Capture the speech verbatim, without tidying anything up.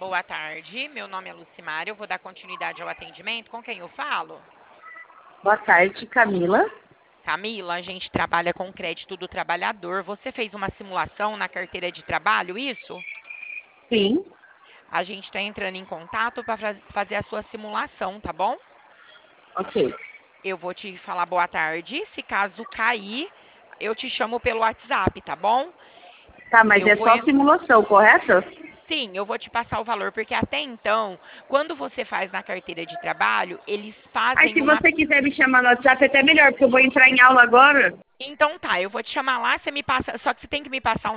Boa tarde, meu nome é Lucimária, eu vou dar continuidade ao atendimento. Com quem eu falo? Boa tarde, Camila. Camila, a gente trabalha com crédito do trabalhador. Você fez uma simulação na carteira de trabalho, isso? Sim, A gente está entrando em contato para fazer a sua simulação, tá bom? ok. Eu vou te falar boa tarde. Se caso cair, eu te chamo pelo WhatsApp, tá bom? Tá, mas Eu é vou. só en- simulação, correto? Sim, eu vou te passar o valor, porque até então, quando você faz na carteira de trabalho, eles Aí, fazem se uma. você quiser me chamar no WhatsApp, é até melhor, porque eu vou entrar em aula agora. Então tá, eu vou te chamar lá, você me passa. Só que você tem que me passar um